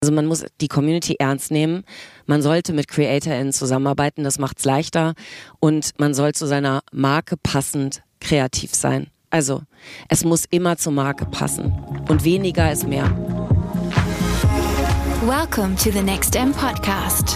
Also man muss die Community ernst nehmen. Man sollte mit CreatorInnen zusammenarbeiten, das macht's leichter. Und man soll zu seiner Marke passend kreativ sein. Also es muss immer zur Marke passen. Und weniger ist mehr. Welcome to the Next M Podcast.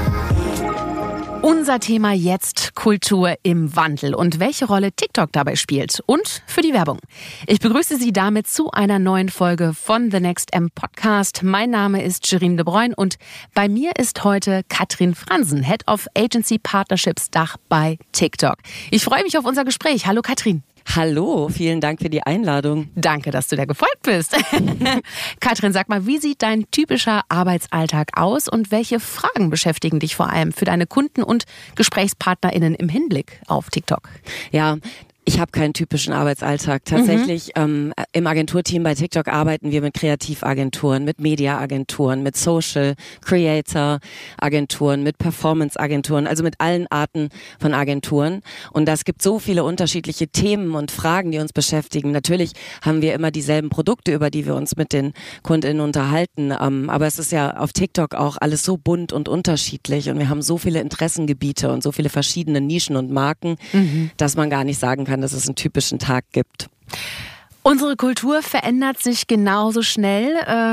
Unser Thema jetzt: Kultur im Wandel und welche Rolle TikTok dabei spielt und für die Werbung. Ich begrüße Sie damit zu einer neuen Folge von The Next M Podcast. Mein Name ist Shirin De Bruyn und bei mir ist heute Katrin Fransen, Head of Agency Partnerships Dach bei TikTok. Ich freue mich auf unser Gespräch. Hallo Katrin. Hallo, vielen Dank für die Einladung. Danke, dass du da gefolgt bist. Katrin, sag mal, wie sieht dein typischer Arbeitsalltag aus und welche Fragen beschäftigen dich vor allem für deine Kunden und GesprächspartnerInnen im Hinblick auf TikTok? Ja, ich habe keinen typischen Arbeitsalltag. Tatsächlich im Agenturteam bei TikTok arbeiten wir mit Kreativagenturen, mit Mediaagenturen, mit Social Creator Agenturen, mit Performance Agenturen, also mit allen Arten von Agenturen. Und das gibt so viele unterschiedliche Themen und Fragen, die uns beschäftigen. Natürlich haben wir immer dieselben Produkte, über die wir uns mit den KundInnen unterhalten. Aber es ist ja auf TikTok auch alles so bunt und unterschiedlich. Und wir haben so viele Interessengebiete und so viele verschiedene Nischen und Marken, dass man gar nicht sagen kann, dass es einen typischen Tag gibt. Unsere Kultur verändert sich genauso schnell,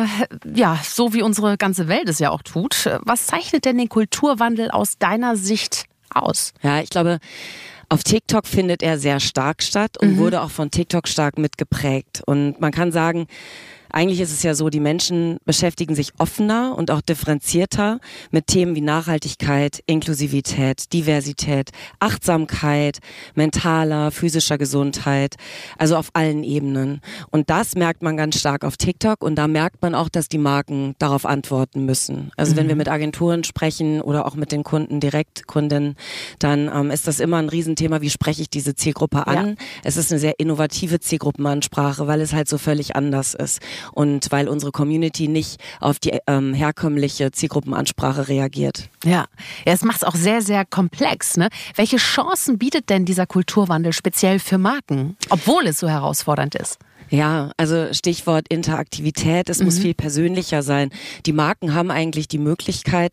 so wie unsere ganze Welt es ja auch tut. Was zeichnet denn den Kulturwandel aus deiner Sicht aus? Ja, ich glaube, auf TikTok findet er sehr stark statt und wurde auch von TikTok stark mitgeprägt. Und man kann sagen, eigentlich ist es ja so, die Menschen beschäftigen sich offener und auch differenzierter mit Themen wie Nachhaltigkeit, Inklusivität, Diversität, Achtsamkeit, mentaler, physischer Gesundheit, also auf allen Ebenen. Und das merkt man ganz stark auf TikTok und da merkt man auch, dass die Marken darauf antworten müssen. Also wenn wir mit Agenturen sprechen oder auch mit den Kunden, Direktkunden, dann ist das immer ein Riesenthema, wie spreche ich diese Zielgruppe an? Ja. Es ist eine sehr innovative Zielgruppenansprache, weil es halt so völlig anders ist. Und weil unsere Community nicht auf die herkömmliche Zielgruppenansprache reagiert. Ja, es macht es auch sehr, sehr komplex, ne? Welche Chancen bietet denn dieser Kulturwandel speziell für Marken, obwohl es so herausfordernd ist? Ja, also Stichwort Interaktivität, es muss viel persönlicher sein. Die Marken haben eigentlich die Möglichkeit,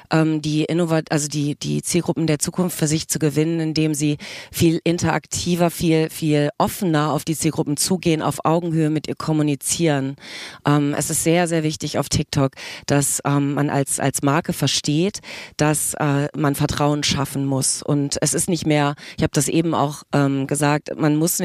die Zielgruppen der Zukunft für sich zu gewinnen, indem sie viel interaktiver, viel offener auf die Zielgruppen zugehen, auf Augenhöhe mit ihr kommunizieren. Es ist sehr, sehr wichtig auf TikTok, dass man als Marke versteht, dass man Vertrauen schaffen muss. Und es ist nicht mehr, ich habe das eben auch gesagt, man muss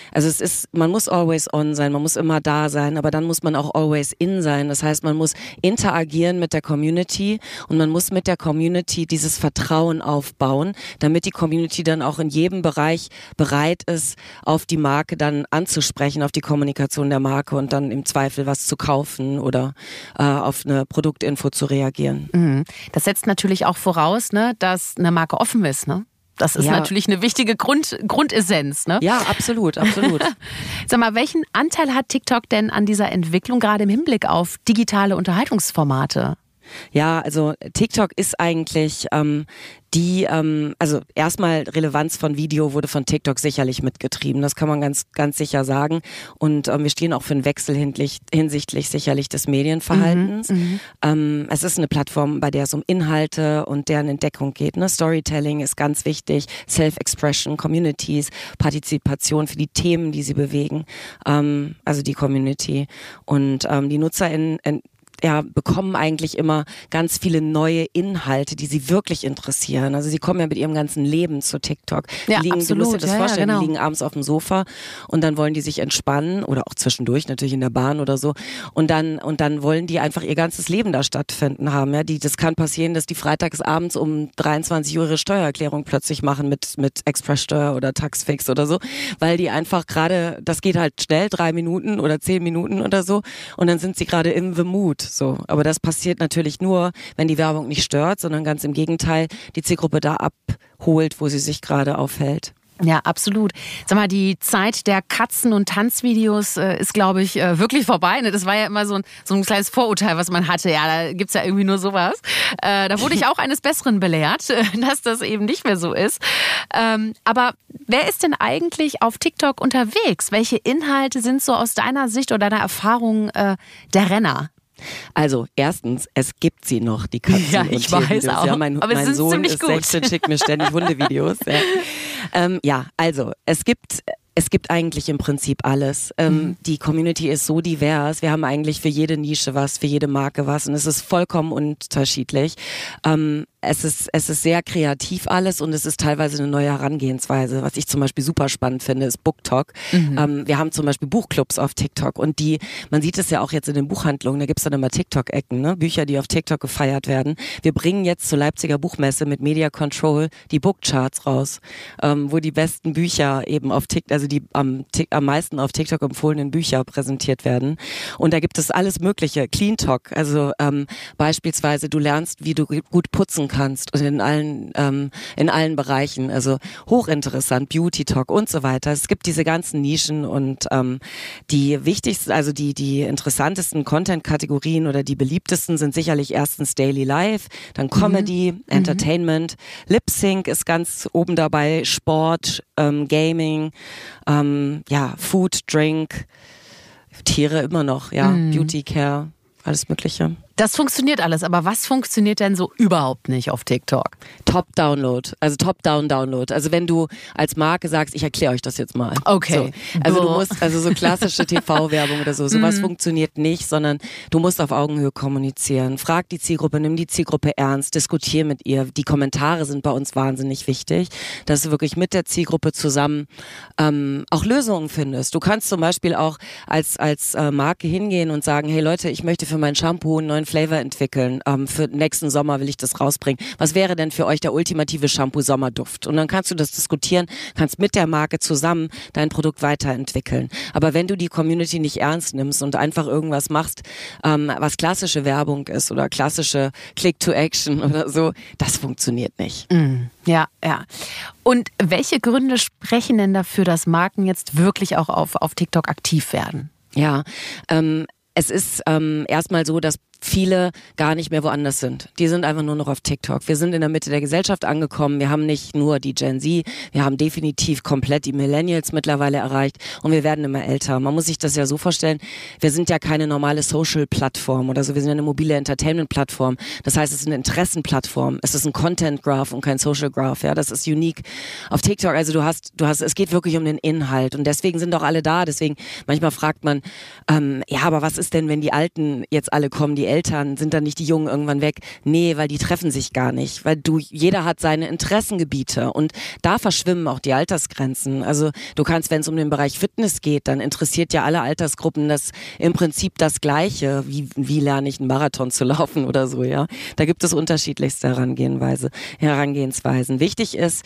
always on sein, man muss immer da sein, aber dann muss man auch always in sein. Das heißt, man muss interagieren mit der Community und man muss mit der Community dieses Vertrauen aufbauen, damit die Community dann auch in jedem Bereich bereit ist, auf die Marke dann anzusprechen, auf die Kommunikation der Marke und dann im Zweifel was zu kaufen oder auf eine Produktinfo zu reagieren. Das setzt natürlich auch voraus, ne, dass eine Marke offen ist, ne? Das ist natürlich eine wichtige Grundessenz, ne? Ja, absolut, absolut. Sag mal, welchen Anteil hat TikTok denn an dieser Entwicklung, gerade im Hinblick auf digitale Unterhaltungsformate? Ja, also TikTok ist eigentlich also erstmal Relevanz von Video wurde von TikTok sicherlich mitgetrieben. Das kann man ganz, ganz sicher sagen. Und wir stehen auch für einen Wechsel hinsichtlich sicherlich des Medienverhaltens. Es ist eine Plattform, bei der es um Inhalte und deren Entdeckung geht. Ne? Storytelling ist ganz wichtig. Self-Expression, Communities, Partizipation für die Themen, die sie bewegen. Also die Community. Und die NutzerInnen bekommen eigentlich immer ganz viele neue Inhalte, die sie wirklich interessieren. Also sie kommen ja mit ihrem ganzen Leben zu TikTok. Ja, du musst dir das vorstellen, genau. Die liegen abends auf dem Sofa und dann wollen die sich entspannen oder auch zwischendurch natürlich in der Bahn oder so und dann wollen die einfach ihr ganzes Leben da stattfinden haben. Ja, das kann passieren, dass die freitags abends um 23 Uhr ihre Steuererklärung plötzlich machen mit Expresssteuer oder Taxfix oder so, weil die einfach gerade, das geht halt schnell, 3 Minuten oder 10 Minuten oder so und dann sind sie gerade in the mood. So, aber das passiert natürlich nur, wenn die Werbung nicht stört, sondern ganz im Gegenteil, die Zielgruppe da abholt, wo sie sich gerade aufhält. Ja, absolut. Sag mal, die Zeit der Katzen- und Tanzvideos ist, glaube ich, wirklich vorbei. Ne? Das war ja immer so ein kleines Vorurteil, was man hatte. Ja, da gibt's ja irgendwie nur sowas. Da wurde ich auch eines Besseren belehrt, dass das eben nicht mehr so ist. Aber wer ist denn eigentlich auf TikTok unterwegs? Welche Inhalte sind so aus deiner Sicht oder deiner Erfahrung der Renner? Also erstens, es gibt sie noch, die Katzen Ja, und ich weiß Tiervideos. auch. Ja, mein Sohn ist 16, schickt mir ständig Hundevideos. Ja, also es gibt eigentlich im Prinzip alles. Die Community ist so divers. Wir haben eigentlich für jede Nische was, für jede Marke was und es ist vollkommen unterschiedlich. Es ist sehr kreativ alles und es ist teilweise eine neue Herangehensweise. Was ich zum Beispiel super spannend finde, ist BookTok. Wir haben zum Beispiel Buchclubs auf TikTok und man sieht es ja auch jetzt in den Buchhandlungen, da gibt's dann immer TikTok-Ecken, ne? Bücher, die auf TikTok gefeiert werden. Wir bringen jetzt zur Leipziger Buchmesse mit Media Control die Bookcharts raus, wo die besten Bücher eben auf TikTok, also die am meisten auf TikTok empfohlenen Bücher präsentiert werden. Und da gibt es alles Mögliche. Clean Talk, also beispielsweise du lernst, wie du gut putzen kannst und in allen Bereichen, also hochinteressant, Beauty Talk und so weiter. Es gibt diese ganzen Nischen und die wichtigsten, also die interessantesten Content-Kategorien oder die beliebtesten sind sicherlich erstens Daily Life, dann Comedy, Entertainment, Lip Sync ist ganz oben dabei, Sport, Gaming, Food, Drink, Tiere immer noch, Beauty Care, alles Mögliche. Das funktioniert alles, aber was funktioniert denn so überhaupt nicht auf TikTok? Top-Download, also Top-Down-Download. Also wenn du als Marke sagst, ich erkläre euch das jetzt mal. Okay. So. Also du musst, also so klassische TV-Werbung oder sowas funktioniert nicht, sondern du musst auf Augenhöhe kommunizieren. Frag die Zielgruppe, nimm die Zielgruppe ernst, diskutier mit ihr. Die Kommentare sind bei uns wahnsinnig wichtig, dass du wirklich mit der Zielgruppe zusammen auch Lösungen findest. Du kannst zum Beispiel auch als Marke hingehen und sagen, hey Leute, ich möchte für mein Shampoo einen neuen Flavor entwickeln. Für nächsten Sommer will ich das rausbringen. Was wäre denn für euch der ultimative Shampoo-Sommerduft? Und dann kannst du das diskutieren, kannst mit der Marke zusammen dein Produkt weiterentwickeln. Aber wenn du die Community nicht ernst nimmst und einfach irgendwas machst, was klassische Werbung ist oder klassische Click-to-Action oder so, das funktioniert nicht. Ja. Und welche Gründe sprechen denn dafür, dass Marken jetzt wirklich auch auf TikTok aktiv werden? Ja, es ist erstmal so, dass viele gar nicht mehr woanders sind. Die sind einfach nur noch auf TikTok. Wir sind in der Mitte der Gesellschaft angekommen. Wir haben nicht nur die Gen Z, wir haben definitiv komplett die Millennials mittlerweile erreicht und wir werden immer älter. Man muss sich das ja so vorstellen, wir sind ja keine normale Social-Plattform oder so, wir sind ja eine mobile Entertainment-Plattform. Das heißt, es ist eine Interessenplattform. Es ist ein Content-Graph und kein Social-Graph. Ja, das ist unique. Auf TikTok, also du hast, es geht wirklich um den Inhalt und deswegen sind auch alle da. Deswegen, manchmal fragt man, aber was ist denn, wenn die Alten jetzt alle kommen, die Eltern, sind dann nicht die Jungen irgendwann weg? Nee, weil die treffen sich gar nicht, weil jeder hat seine Interessengebiete und da verschwimmen auch die Altersgrenzen. Also du kannst, wenn es um den Bereich Fitness geht, dann interessiert ja alle Altersgruppen das im Prinzip das Gleiche. Wie lerne ich einen Marathon zu laufen oder so, ja? Da gibt es unterschiedlichste Herangehensweisen. Wichtig ist,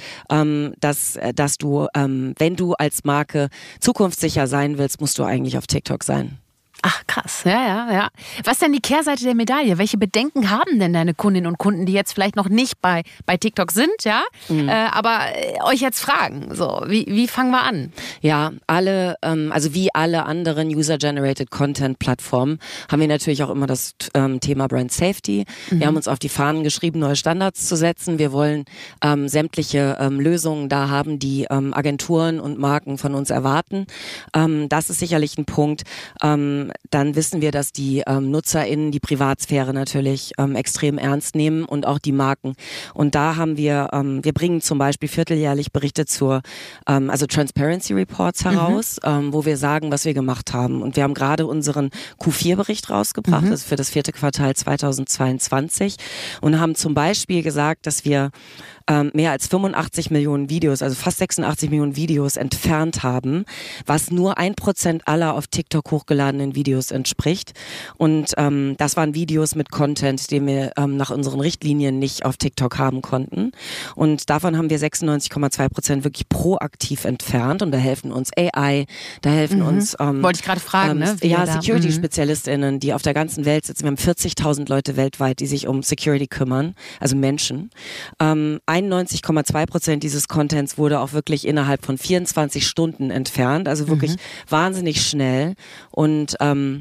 dass du, wenn du als Marke zukunftssicher sein willst, musst du eigentlich auf TikTok sein. Ach krass, ja. Was ist denn die Kehrseite der Medaille? Welche Bedenken haben denn deine Kundinnen und Kunden, die jetzt vielleicht noch nicht bei TikTok sind, ja, aber euch jetzt fragen? So, wie fangen wir an? Ja, also wie alle anderen User-Generated Content-Plattformen haben wir natürlich auch immer das Thema Brand Safety. Wir haben uns auf die Fahnen geschrieben, neue Standards zu setzen. Wir wollen sämtliche Lösungen da haben, die Agenturen und Marken von uns erwarten. Das ist sicherlich ein Punkt. Dann wissen wir, dass die NutzerInnen die Privatsphäre natürlich extrem ernst nehmen und auch die Marken. Und da haben wir bringen zum Beispiel vierteljährlich Berichte also Transparency Reports heraus, wo wir sagen, was wir gemacht haben. Und wir haben gerade unseren Q4-Bericht rausgebracht, das ist für das 4. Quartal 2022 und haben zum Beispiel gesagt, dass wir mehr als 85 Millionen Videos, also fast 86 Millionen Videos entfernt haben, was nur 1% aller auf TikTok hochgeladenen Videos entspricht. Und das waren Videos mit Content, den wir nach unseren Richtlinien nicht auf TikTok haben konnten. Und davon haben wir 96,2% wirklich proaktiv entfernt. Und da helfen uns AI, da helfen uns wollte ich gerade fragen, ne? Security-SpezialistInnen, die auf der ganzen Welt sitzen. Wir haben 40.000 Leute weltweit, die sich um Security kümmern, also Menschen. 91,2% dieses Contents wurde auch wirklich innerhalb von 24 Stunden entfernt, also wirklich wahnsinnig schnell und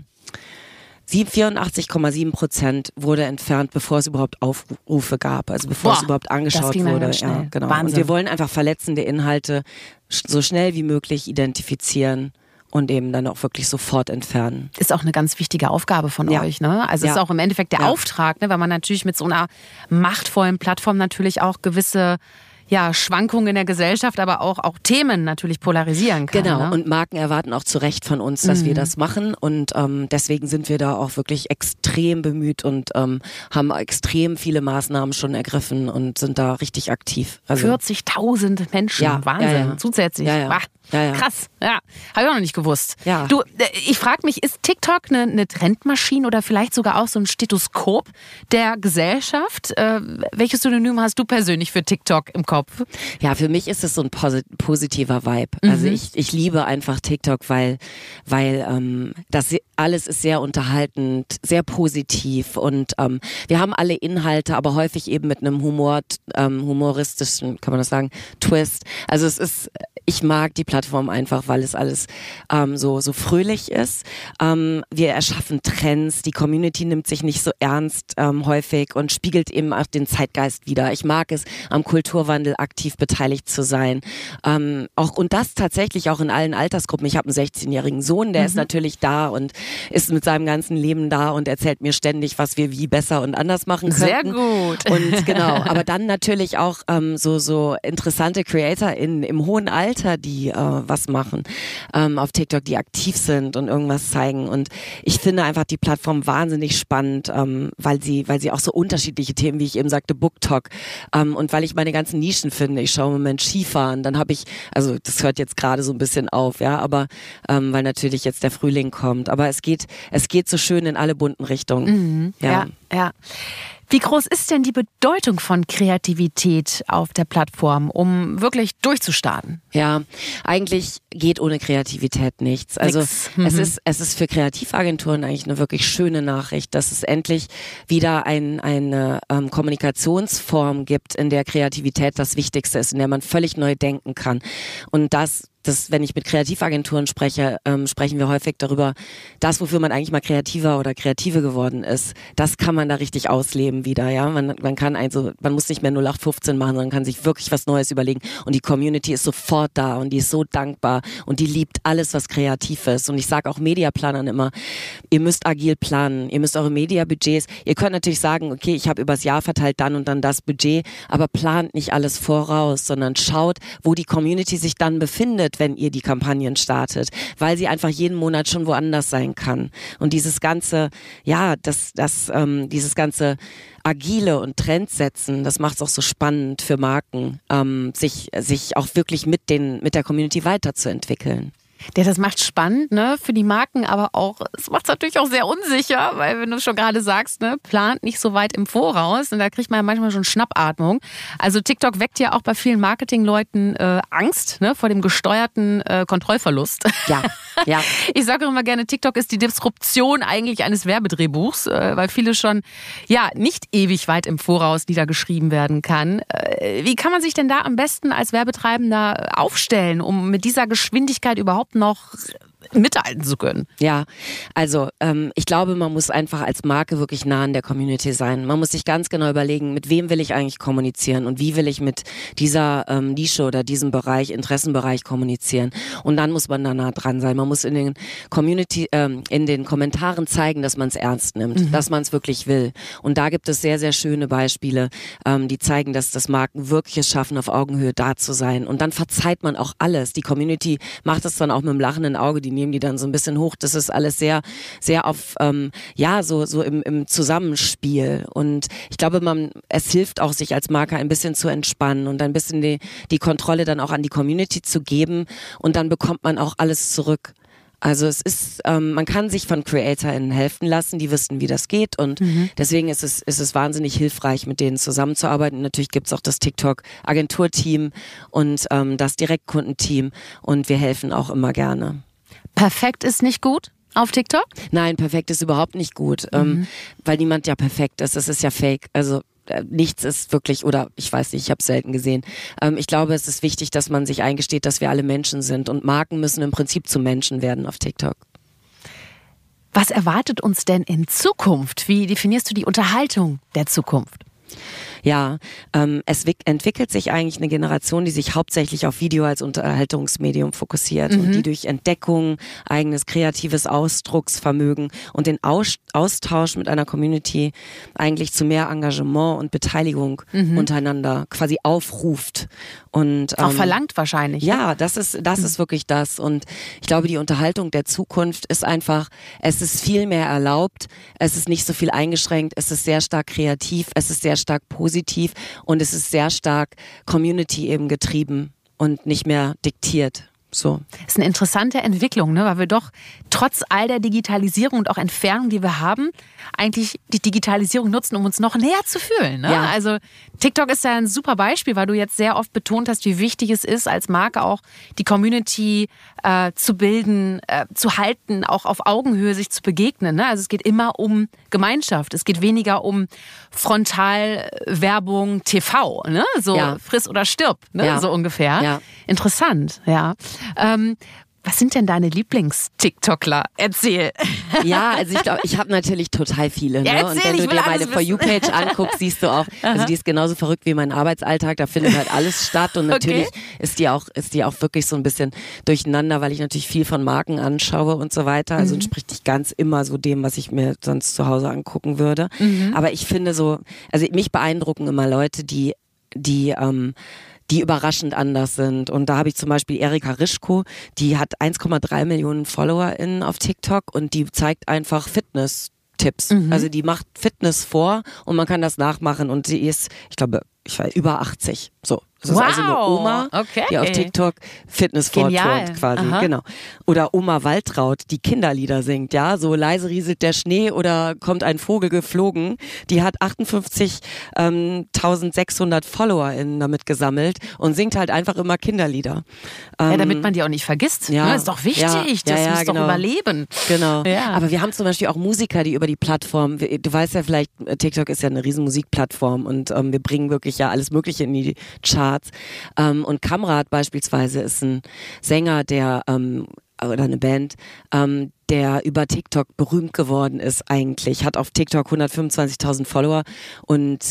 84,7% wurde entfernt, bevor es überhaupt Aufrufe gab, also bevor es überhaupt angeschaut wurde. Ja, genau. Wahnsinn. Und wir wollen einfach verletzende Inhalte so schnell wie möglich identifizieren und eben dann auch wirklich sofort entfernen. Ist auch eine ganz wichtige Aufgabe von euch, ne? Also ist auch im Endeffekt der Auftrag, ne? Weil man natürlich mit so einer machtvollen Plattform natürlich auch gewisse Schwankungen in der Gesellschaft, aber auch Themen natürlich polarisieren kann. Genau, ne? Und Marken erwarten auch zu Recht von uns, dass wir das machen und deswegen sind wir da auch wirklich extrem bemüht und haben extrem viele Maßnahmen schon ergriffen und sind da richtig aktiv. Also 40.000 Menschen, Wahnsinn, zusätzlich. Ja. Krass, habe ich auch noch nicht gewusst. Ja. Du, ich frage mich, ist TikTok eine Trendmaschine oder vielleicht sogar auch so ein Stethoskop der Gesellschaft? Welches Synonym hast du persönlich für TikTok im Kopf? Ja, für mich ist es so ein positiver Vibe. Also ich liebe einfach TikTok, weil das alles ist sehr unterhaltend, sehr positiv und wir haben alle Inhalte, aber häufig eben mit einem humoristischen, kann man das sagen, Twist. Also ich mag die Plattform einfach, weil es alles so fröhlich ist. Wir erschaffen Trends, die Community nimmt sich nicht so ernst häufig und spiegelt eben auch den Zeitgeist wider. Ich mag es, am Kulturwandel aktiv beteiligt zu sein. Und das tatsächlich auch in allen Altersgruppen. Ich habe einen 16-jährigen Sohn, der ist natürlich da und ist mit seinem ganzen Leben da und erzählt mir ständig, was wir wie besser und anders machen könnten. Sehr gut. Und genau, aber dann natürlich auch so interessante Creator im hohen Alter, die was machen auf TikTok, die aktiv sind und irgendwas zeigen. Und ich finde einfach die Plattform wahnsinnig spannend, weil sie auch so unterschiedliche Themen, wie ich eben sagte, BookTok, und weil ich meine ganzen Nischen finde. Ich schaue im Moment Skifahren, dann habe ich, also das hört jetzt gerade so ein bisschen auf, ja, aber weil natürlich jetzt der Frühling kommt. Aber es geht so schön in alle bunten Richtungen. Ja. Wie groß ist denn die Bedeutung von Kreativität auf der Plattform, um wirklich durchzustarten? Ja, eigentlich geht ohne Kreativität nichts. Also es ist für Kreativagenturen eigentlich eine wirklich schöne Nachricht, dass es endlich wieder eine Kommunikationsform gibt, in der Kreativität das Wichtigste ist, in der man völlig neu denken kann. Und das, wenn ich mit Kreativagenturen spreche, sprechen wir häufig darüber, das, wofür man eigentlich mal Kreativer oder Kreative geworden ist, das kann man da richtig ausleben wieder, ja. Man muss nicht mehr 0815 machen, sondern kann sich wirklich was Neues überlegen und die Community ist sofort da und die ist so dankbar und die liebt alles, was kreativ ist. Und ich sage auch Mediaplanern immer, ihr müsst agil planen, ihr müsst eure Mediabudgets, ihr könnt natürlich sagen, okay, ich habe übers Jahr verteilt dann und dann das Budget, aber plant nicht alles voraus, sondern schaut, wo die Community sich dann befindet, wenn ihr die Kampagnen startet, weil sie einfach jeden Monat schon woanders sein kann. Und dieses ganze, dieses ganze Agile und Trends setzen, das macht es auch so spannend für Marken, sich auch wirklich mit der Community weiterzuentwickeln. Ja, das macht spannend, ne, für die Marken, aber auch, es macht es natürlich auch sehr unsicher, weil wenn du schon gerade sagst, ne, plant nicht so weit im Voraus und da kriegt man ja manchmal schon Schnappatmung. Also TikTok weckt ja auch bei vielen Marketingleuten Angst, ne, vor dem gesteuerten Kontrollverlust. Ja. Ich sage immer gerne, TikTok ist die Disruption eigentlich eines Werbedrehbuchs, weil vieles schon nicht ewig weit im Voraus niedergeschrieben werden kann. Wie kann man sich denn da am besten als Werbetreibender aufstellen, um mit dieser Geschwindigkeit überhaupt noch mithalten zu können? Ja, also ich glaube, man muss einfach als Marke wirklich nah an der Community sein. Man muss sich ganz genau überlegen, mit wem will ich eigentlich kommunizieren und wie will ich mit dieser Nische oder diesem Bereich, Interessenbereich kommunizieren. Und dann muss man da nah dran sein. Man muss in den Kommentaren zeigen, dass man es ernst nimmt, dass man es wirklich will. Und da gibt es sehr, sehr schöne Beispiele, die zeigen, dass das Marken wirklich es schaffen, auf Augenhöhe da zu sein. Und dann verzeiht man auch alles. Die Community macht es dann auch mit einem lachenden Auge, die nehmen die dann so ein bisschen hoch. Das ist alles sehr, sehr auf, so im Zusammenspiel. Und ich glaube, es hilft auch, sich als Marke ein bisschen zu entspannen und ein bisschen die Kontrolle dann auch an die Community zu geben. Und dann bekommt man auch alles zurück. Also es ist, man kann sich von CreatorInnen helfen lassen, die wissen, wie das geht und deswegen ist es wahnsinnig hilfreich, mit denen zusammenzuarbeiten. Natürlich gibt's auch das TikTok-Agenturteam und das Direktkundenteam und wir helfen auch immer gerne. Perfekt ist nicht gut auf TikTok? Nein, perfekt ist überhaupt nicht gut, weil niemand ja perfekt ist. Das ist ja fake. Also nichts ist wirklich, oder ich weiß nicht, ich habe es selten gesehen. Ich glaube, es ist wichtig, dass man sich eingesteht, dass wir alle Menschen sind und Marken müssen im Prinzip zu Menschen werden auf TikTok. Was erwartet uns denn in Zukunft? Wie definierst du die Unterhaltung der Zukunft? Ja, es entwickelt sich eigentlich eine Generation, die sich hauptsächlich auf Video als Unterhaltungsmedium fokussiert und die durch Entdeckung, eigenes kreatives Ausdrucksvermögen und den Austausch mit einer Community eigentlich zu mehr Engagement und Beteiligung untereinander quasi aufruft. Und auch verlangt wahrscheinlich. Ja, das ist wirklich das. Und ich glaube, die Unterhaltung der Zukunft ist einfach, es ist viel mehr erlaubt, es ist nicht so viel eingeschränkt, es ist sehr stark kreativ, es ist sehr stark positiv und es ist sehr stark Community eben getrieben und nicht mehr diktiert. So. Das ist eine interessante Entwicklung, ne? Weil wir doch trotz all der Digitalisierung und auch Entfernung, die wir haben, eigentlich die Digitalisierung nutzen, um uns noch näher zu fühlen. Ne? Ja. Also TikTok ist ja ein super Beispiel, weil du jetzt sehr oft betont hast, wie wichtig es ist, als Marke auch die Community zu bilden, zu halten, auch auf Augenhöhe sich zu begegnen. Ne? Also es geht immer um Gemeinschaft. Es geht weniger um Frontalwerbung TV. Ne? So friss oder stirb, ne? So ungefähr. Ja. Interessant, ja. Was sind denn deine Lieblings-TikTokler? Erzähl. Ja, also ich glaube, ich habe natürlich total viele. Ne? Ja, und wenn du dir meine For You-Page anguckst, siehst du auch, also die ist genauso verrückt wie mein Arbeitsalltag, da findet halt alles statt und natürlich ist die auch wirklich so ein bisschen durcheinander, weil ich natürlich viel von Marken anschaue und so weiter. Also entspricht nicht ganz immer so dem, was ich mir sonst zu Hause angucken würde. Aber ich finde so, also mich beeindrucken immer Leute, die überraschend anders sind. Und da habe ich zum Beispiel Erika Rischko, die hat 1,3 Millionen FollowerInnen auf TikTok und die zeigt einfach Fitness-Tipps. Also die macht Fitness vor und man kann das nachmachen und sie ist, ich glaube, über 80. So. Das ist also eine Oma, die auf TikTok Fitness vorturnt quasi. Genau. Oder Oma Waltraud, die Kinderlieder singt, ja. So leise rieselt der Schnee oder kommt ein Vogel geflogen. Die hat 58.600 FollowerInnen damit gesammelt und singt halt einfach immer Kinderlieder. Ja, damit man die auch nicht vergisst. Ja. Ne? Ist doch wichtig. Das muss doch überleben. Genau. Ja. Aber wir haben zum Beispiel auch Musiker, die über die Plattform, du weißt ja vielleicht, TikTok ist ja eine riesen Musikplattform und wir bringen wirklich ja alles Mögliche in die Charts. Und Kamrat beispielsweise ist ein Sänger, der oder eine Band, der über TikTok berühmt geworden ist eigentlich, hat auf TikTok 125.000 Follower und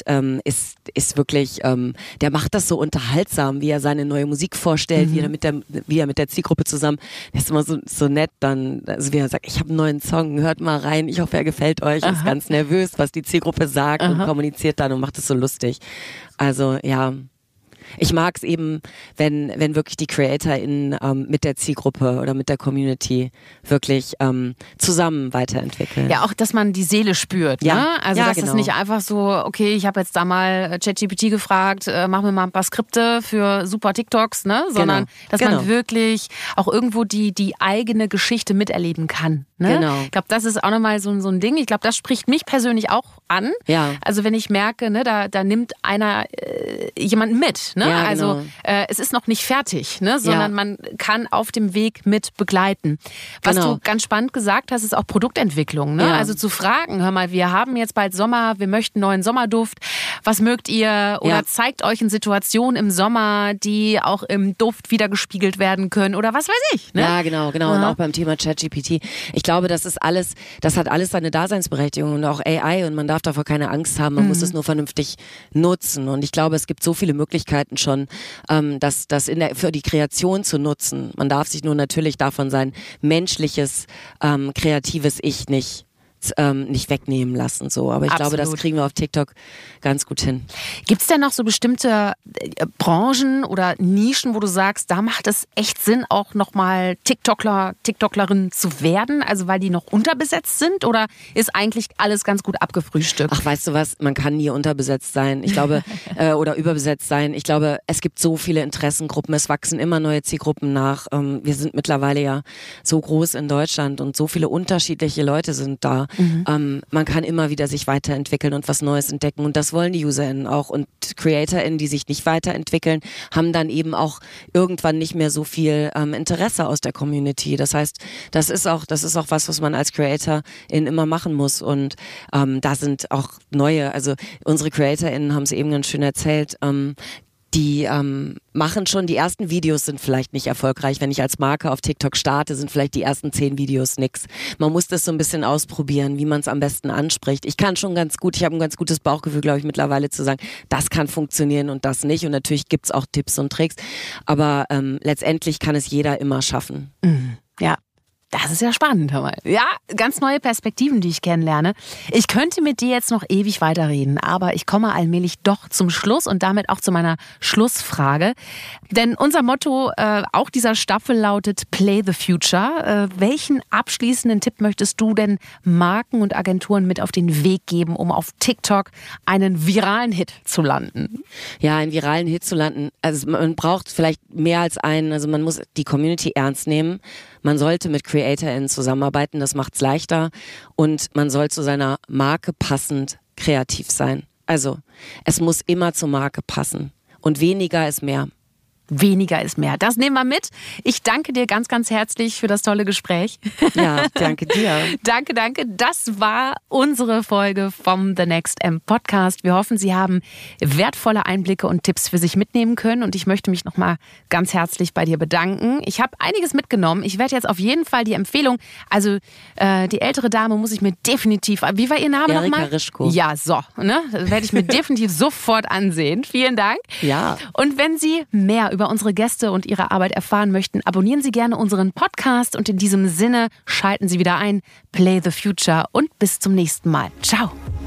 ist wirklich, der macht das so unterhaltsam, wie er seine neue Musik vorstellt, wie er mit der Zielgruppe zusammen, der ist immer so nett dann, also wie er sagt, ich habe einen neuen Song, hört mal rein, ich hoffe, er gefällt euch, ist ganz nervös, was die Zielgruppe sagt und kommuniziert dann und macht es so lustig. Also ja. Ich mag es eben, wenn wirklich die CreatorInnen mit der Zielgruppe oder mit der Community wirklich zusammen weiterentwickeln. Ja, auch, dass man die Seele spürt. Ne? Ja. Also, Ja, dass es nicht einfach so, okay, ich habe jetzt da mal ChatGPT gefragt, mach mir mal ein paar Skripte für super TikToks, ne? Sondern, dass man wirklich auch irgendwo die eigene Geschichte miterleben kann. Ne? Genau. Ich glaube, das ist auch nochmal so ein Ding. Ich glaube, das spricht mich persönlich auch an. Ja. Also, wenn ich merke, ne, da nimmt einer jemanden mit. Ne? Ja, also, genau. es ist noch nicht fertig, ne? Sondern man kann auf dem Weg mit begleiten. Was du ganz spannend gesagt hast, ist auch Produktentwicklung. Ne? Ja. Also zu fragen, hör mal, wir haben jetzt bald Sommer, wir möchten neuen Sommerduft. Was mögt ihr? Oder zeigt euch in Situationen im Sommer, die auch im Duft wiedergespiegelt werden können oder was weiß ich. Ne? Ja, genau. Und auch beim Thema ChatGPT. Ich glaube, das hat alles seine Daseinsberechtigung und auch AI und man darf davor keine Angst haben. Man muss es nur vernünftig nutzen. Und ich glaube, es gibt so viele Möglichkeiten schon, das für die Kreation zu nutzen. Man darf sich nur natürlich davon sein menschliches, kreatives Ich nicht wegnehmen lassen. So. Aber ich glaube, das kriegen wir auf TikTok ganz gut hin. Gibt es denn noch so bestimmte Branchen oder Nischen, wo du sagst, da macht es echt Sinn, auch nochmal TikToklerin zu werden? Also weil die noch unterbesetzt sind? Oder ist eigentlich alles ganz gut abgefrühstückt? Ach, weißt du was? Man kann nie unterbesetzt sein. Ich glaube, oder überbesetzt sein. Ich glaube, es gibt so viele Interessengruppen. Es wachsen immer neue Zielgruppen nach. Wir sind mittlerweile ja so groß in Deutschland und so viele unterschiedliche Leute sind da. Man kann immer wieder sich weiterentwickeln und was Neues entdecken und das wollen die UserInnen auch und CreatorInnen, die sich nicht weiterentwickeln, haben dann eben auch irgendwann nicht mehr so viel Interesse aus der Community. Das heißt, das ist auch was man als CreatorIn immer machen muss und da sind auch neue, also unsere CreatorInnen haben es eben ganz schön erzählt, die machen schon, die ersten Videos sind vielleicht nicht erfolgreich. Wenn ich als Marke auf TikTok starte, sind vielleicht die ersten 10 Videos nix. Man muss das so ein bisschen ausprobieren, wie man es am besten anspricht. Ich kann schon ganz gut, ich habe ein ganz gutes Bauchgefühl, glaube ich, mittlerweile zu sagen, das kann funktionieren und das nicht. Und natürlich gibt's auch Tipps und Tricks, aber letztendlich kann es jeder immer schaffen. Ja. Das ist ja spannend, hör mal. Ja, ganz neue Perspektiven, die ich kennenlerne. Ich könnte mit dir jetzt noch ewig weiterreden, aber ich komme allmählich doch zum Schluss und damit auch zu meiner Schlussfrage. Denn unser Motto auch dieser Staffel lautet Play the Future. Welchen abschließenden Tipp möchtest du denn Marken und Agenturen mit auf den Weg geben, um auf TikTok einen viralen Hit zu landen? Ja, einen viralen Hit zu landen. Also man braucht vielleicht mehr als einen. Also man muss die Community ernst nehmen. Man sollte mit CreatorInnen zusammenarbeiten, das macht's leichter. Und man soll zu seiner Marke passend kreativ sein. Also, es muss immer zur Marke passen. Und weniger ist mehr. Weniger ist mehr. Das nehmen wir mit. Ich danke dir ganz, ganz herzlich für das tolle Gespräch. Ja, danke dir. Danke. Das war unsere Folge vom The Next M Podcast. Wir hoffen, Sie haben wertvolle Einblicke und Tipps für sich mitnehmen können. Und ich möchte mich nochmal ganz herzlich bei dir bedanken. Ich habe einiges mitgenommen. Ich werde jetzt auf jeden Fall die Empfehlung, also die ältere Dame muss ich mir definitiv, wie war Ihr Name nochmal? Erika Rischko. Ja, so. Ne? Das werde ich mir definitiv sofort ansehen. Vielen Dank. Ja. Und wenn Sie mehr über unsere Gäste und ihre Arbeit erfahren möchten, abonnieren Sie gerne unseren Podcast und in diesem Sinne schalten Sie wieder ein. Play the Future und bis zum nächsten Mal. Ciao.